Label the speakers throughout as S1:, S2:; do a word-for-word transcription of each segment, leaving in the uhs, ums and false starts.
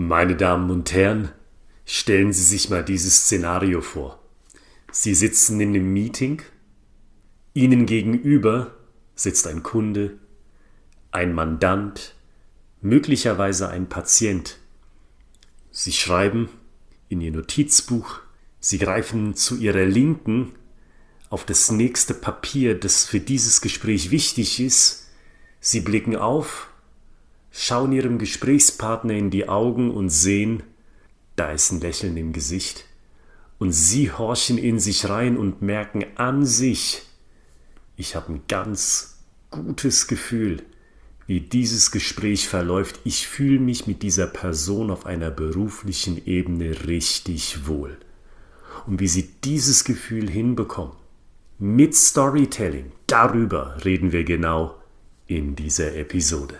S1: Meine Damen und Herren, stellen Sie sich mal dieses Szenario vor. Sie sitzen in einem Meeting, Ihnen gegenüber sitzt ein Kunde, ein Mandant, möglicherweise ein Patient. Sie schreiben in Ihr Notizbuch, Sie greifen zu Ihrer Linken auf das nächste Papier, das für dieses Gespräch wichtig ist. Sie blicken auf, schauen Ihrem Gesprächspartner in die Augen und sehen, da ist ein Lächeln im Gesicht. Und Sie horchen in sich rein und merken an sich, ich habe ein ganz gutes Gefühl, wie dieses Gespräch verläuft. Ich fühle mich mit dieser Person auf einer beruflichen Ebene richtig wohl. Und wie Sie dieses Gefühl hinbekommen, mit Storytelling, darüber reden wir genau in dieser Episode.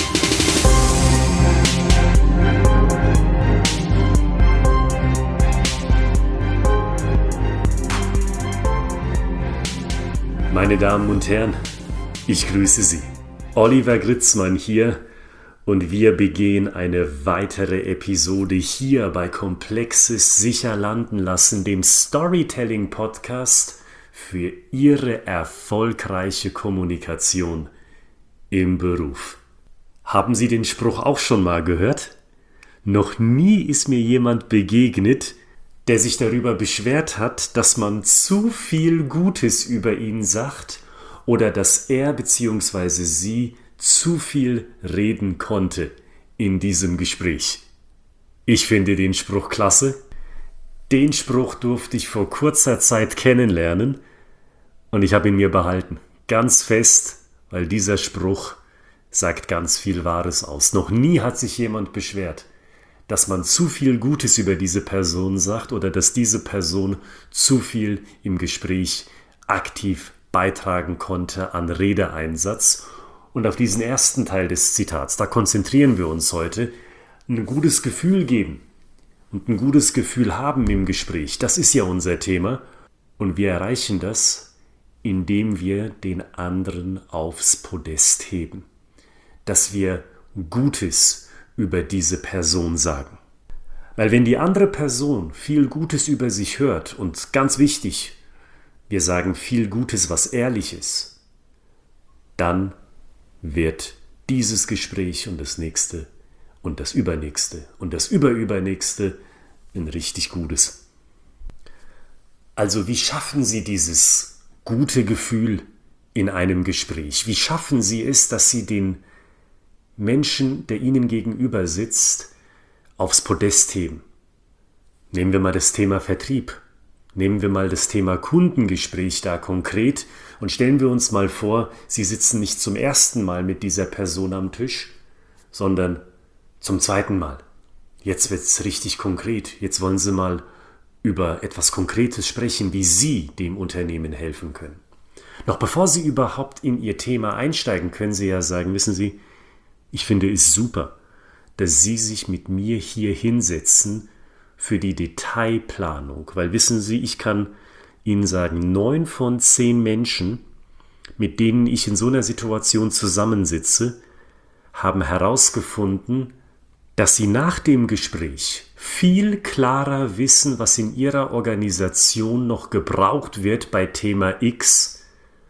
S1: Meine Damen und Herren, ich grüße Sie. Oliver Gritzmann hier und wir begehen eine weitere Episode hier bei Komplexes sicher landen lassen, dem Storytelling-Podcast für Ihre erfolgreiche Kommunikation im Beruf. Haben Sie den Spruch auch schon mal gehört? Noch nie ist mir jemand begegnet, der sich darüber beschwert hat, dass man zu viel Gutes über ihn sagt oder dass er bzw. sie zu viel reden konnte in diesem Gespräch. Ich finde den Spruch klasse. Den Spruch durfte ich vor kurzer Zeit kennenlernen und ich habe ihn mir behalten. Ganz fest, weil dieser Spruch sagt ganz viel Wahres aus. Noch nie hat sich jemand beschwert, dass man zu viel Gutes über diese Person sagt oder dass diese Person zu viel im Gespräch aktiv beitragen konnte an Redeeinsatz. Und auf diesen ersten Teil des Zitats, da konzentrieren wir uns heute, ein gutes Gefühl geben und ein gutes Gefühl haben im Gespräch. Das ist ja unser Thema und wir erreichen das, indem wir den anderen aufs Podest heben, dass wir Gutes über diese Person sagen. Weil wenn die andere Person viel Gutes über sich hört und ganz wichtig, wir sagen viel Gutes, was ehrlich ist, dann wird dieses Gespräch und das nächste und das übernächste und das überübernächste ein richtig gutes. Also wie schaffen Sie dieses gute Gefühl in einem Gespräch? Wie schaffen Sie es, dass Sie den Menschen, der Ihnen gegenüber sitzt, aufs Podest heben? Nehmen wir mal das Thema Vertrieb. Nehmen wir mal das Thema Kundengespräch da konkret und stellen wir uns mal vor, Sie sitzen nicht zum ersten Mal mit dieser Person am Tisch, sondern zum zweiten Mal. Jetzt wird es richtig konkret. Jetzt wollen Sie mal über etwas Konkretes sprechen, wie Sie dem Unternehmen helfen können. Noch bevor Sie überhaupt in Ihr Thema einsteigen, können Sie ja sagen, wissen Sie, ich finde es super, dass Sie sich mit mir hier hinsetzen für die Detailplanung. Weil wissen Sie, ich kann Ihnen sagen, neun von zehn Menschen, mit denen ich in so einer Situation zusammensitze, haben herausgefunden, dass sie nach dem Gespräch viel klarer wissen, was in ihrer Organisation noch gebraucht wird bei Thema X,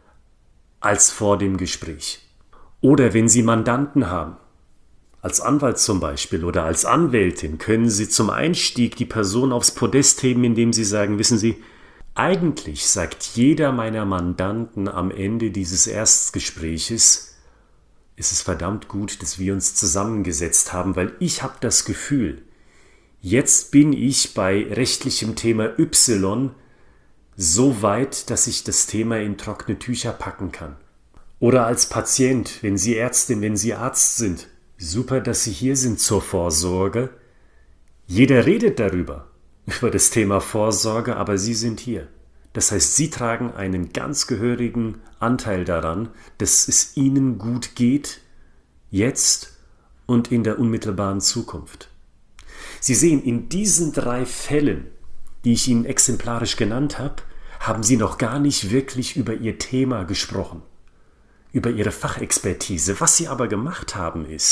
S1: als vor dem Gespräch. Oder wenn Sie Mandanten haben, als Anwalt zum Beispiel oder als Anwältin, können Sie zum Einstieg die Person aufs Podest heben, indem Sie sagen, wissen Sie, eigentlich sagt jeder meiner Mandanten am Ende dieses Erstgespräches, es ist verdammt gut, dass wir uns zusammengesetzt haben, weil ich habe das Gefühl, jetzt bin ich bei rechtlichem Thema Y so weit, dass ich das Thema in trockene Tücher packen kann. Oder als Patient, wenn Sie Ärztin, wenn Sie Arzt sind. Super, dass Sie hier sind zur Vorsorge. Jeder redet darüber, über das Thema Vorsorge, aber Sie sind hier. Das heißt, Sie tragen einen ganz gehörigen Anteil daran, dass es Ihnen gut geht, jetzt und in der unmittelbaren Zukunft. Sie sehen, in diesen drei Fällen, die ich Ihnen exemplarisch genannt habe, haben Sie noch gar nicht wirklich über Ihr Thema gesprochen, über Ihre Fachexpertise. Was Sie aber gemacht haben ist,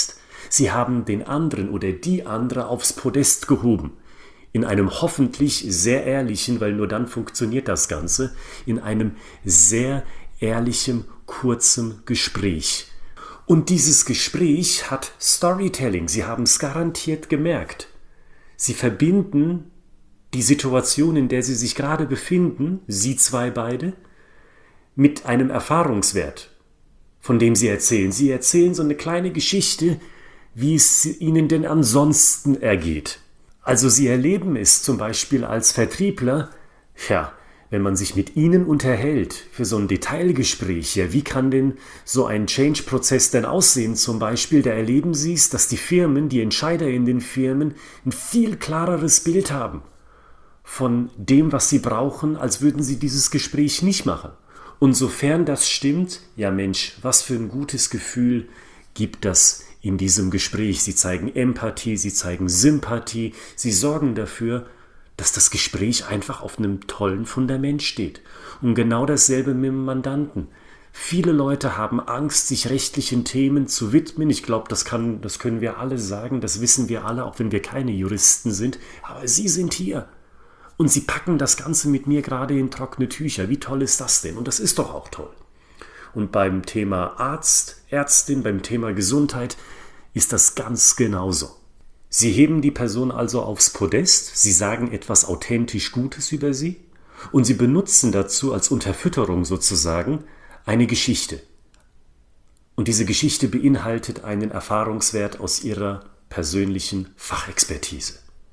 S1: Sie haben den anderen oder die andere aufs Podest gehoben. In einem hoffentlich sehr ehrlichen, weil nur dann funktioniert das Ganze, in einem sehr ehrlichen, kurzen Gespräch. Und dieses Gespräch hat Storytelling. Sie haben es garantiert gemerkt. Sie verbinden die Situation, in der Sie sich gerade befinden, Sie zwei beide, mit einem Erfahrungswert, von dem Sie erzählen. Sie erzählen so eine kleine Geschichte, wie es Ihnen denn ansonsten ergeht. Also Sie erleben es zum Beispiel als Vertriebler, ja, wenn man sich mit Ihnen unterhält für so ein Detailgespräch, ja, wie kann denn so ein Change-Prozess denn aussehen zum Beispiel? Da erleben Sie es, dass die Firmen, die Entscheider in den Firmen ein viel klareres Bild haben von dem, was sie brauchen, als würden sie dieses Gespräch nicht machen. Und sofern das stimmt, ja Mensch, was für ein gutes Gefühl gibt das in diesem Gespräch. Sie zeigen Empathie, sie zeigen Sympathie, sie sorgen dafür, dass das Gespräch einfach auf einem tollen Fundament steht. Und genau dasselbe mit dem Mandanten. Viele Leute haben Angst, sich rechtlichen Themen zu widmen. Ich glaube, das kann, das können wir alle sagen, das wissen wir alle, auch wenn wir keine Juristen sind. Aber Sie sind hier. Und Sie packen das Ganze mit mir gerade in trockene Tücher. Wie toll ist das denn? Und das ist doch auch toll. Und beim Thema Arzt, Ärztin, beim Thema Gesundheit ist das ganz genauso. Sie heben die Person also aufs Podest, Sie sagen etwas authentisch Gutes über sie und Sie benutzen dazu als Unterfütterung sozusagen eine Geschichte. Und diese Geschichte beinhaltet einen Erfahrungswert aus Ihrer persönlichen Fachexpertise.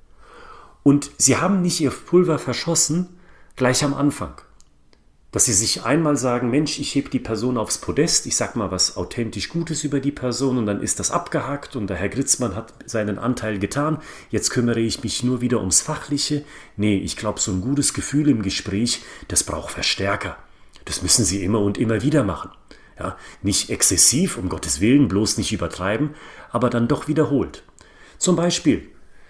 S1: Und Sie haben nicht Ihr Pulver verschossen gleich am Anfang. Dass Sie sich einmal sagen, Mensch, ich hebe die Person aufs Podest, ich sage mal was authentisch Gutes über die Person und dann ist das abgehakt und der Herr Gritzmann hat seinen Anteil getan, jetzt kümmere ich mich nur wieder ums Fachliche. Nee, ich glaube, so ein gutes Gefühl im Gespräch, das braucht Verstärker. Das müssen Sie immer und immer wieder machen. Ja, nicht exzessiv, um Gottes Willen, bloß nicht übertreiben, aber dann doch wiederholt. Zum Beispiel,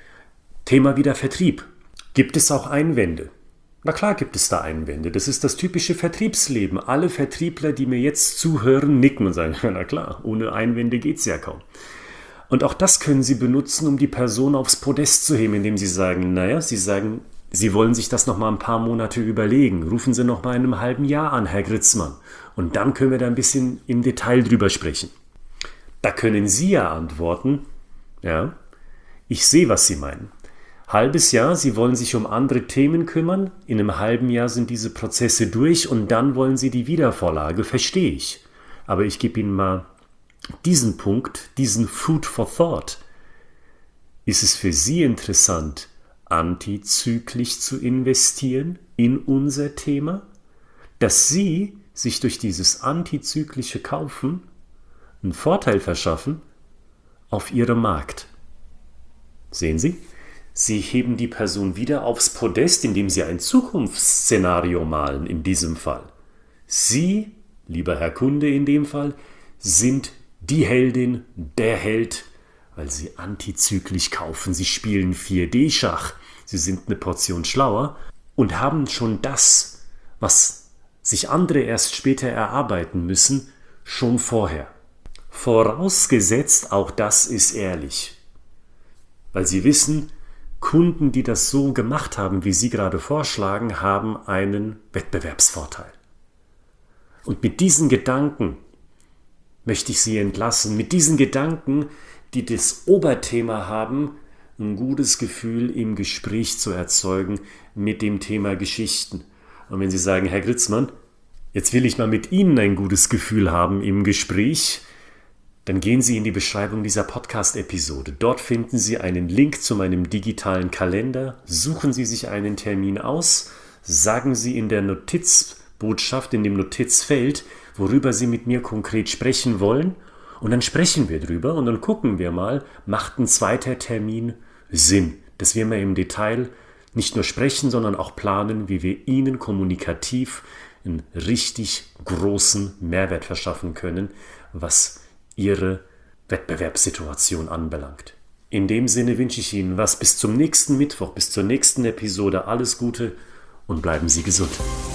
S1: Thema wieder Vertrieb. Gibt es auch Einwände? Na klar gibt es da Einwände. Das ist das typische Vertriebsleben. Alle Vertriebler, die mir jetzt zuhören, nicken und sagen, na klar, ohne Einwände geht's ja kaum. Und auch das können Sie benutzen, um die Person aufs Podest zu heben, indem Sie sagen, naja, Sie sagen, Sie wollen sich das noch mal ein paar Monate überlegen. Rufen Sie noch mal in einem halben Jahr an, Herr Gritzmann. Und dann können wir da ein bisschen im Detail drüber sprechen. Da können Sie ja antworten, ja, ich sehe, was Sie meinen. Halbes Jahr, Sie wollen sich um andere Themen kümmern, in einem halben Jahr sind diese Prozesse durch und dann wollen Sie die Wiedervorlage, verstehe ich. Aber ich gebe Ihnen mal diesen Punkt, diesen Food for Thought. Ist es für Sie interessant, antizyklisch zu investieren in unser Thema, dass Sie sich durch dieses antizyklische Kaufen einen Vorteil verschaffen auf Ihrem Markt? Sehen Sie? Sie heben die Person wieder aufs Podest, indem Sie ein Zukunftsszenario malen, in diesem Fall. Sie, lieber Herr Kunde in dem Fall, sind die Heldin, der Held, weil Sie antizyklisch kaufen. Sie spielen vier D Schach, Sie sind eine Portion schlauer und haben schon das, was sich andere erst später erarbeiten müssen, schon vorher. Vorausgesetzt, auch das ist ehrlich. Weil Sie wissen, Kunden, die das so gemacht haben, wie Sie gerade vorschlagen, haben einen Wettbewerbsvorteil. Und mit diesen Gedanken möchte ich Sie entlassen, mit diesen Gedanken, die das Oberthema haben, ein gutes Gefühl im Gespräch zu erzeugen mit dem Thema Geschichten. Und wenn Sie sagen, Herr Gritzmann, jetzt will ich mal mit Ihnen ein gutes Gefühl haben im Gespräch, dann gehen Sie in die Beschreibung dieser Podcast-Episode. Dort finden Sie einen Link zu meinem digitalen Kalender. Suchen Sie sich einen Termin aus, sagen Sie in der Notizbotschaft, in dem Notizfeld, worüber Sie mit mir konkret sprechen wollen. Und dann sprechen wir drüber und dann gucken wir mal, macht ein zweiter Termin Sinn, dass wir mal im Detail nicht nur sprechen, sondern auch planen, wie wir Ihnen kommunikativ einen richtig großen Mehrwert verschaffen können, was Ihre Wettbewerbssituation anbelangt. In dem Sinne wünsche ich Ihnen was bis zum nächsten Mittwoch, bis zur nächsten Episode. Alles Gute und bleiben Sie gesund.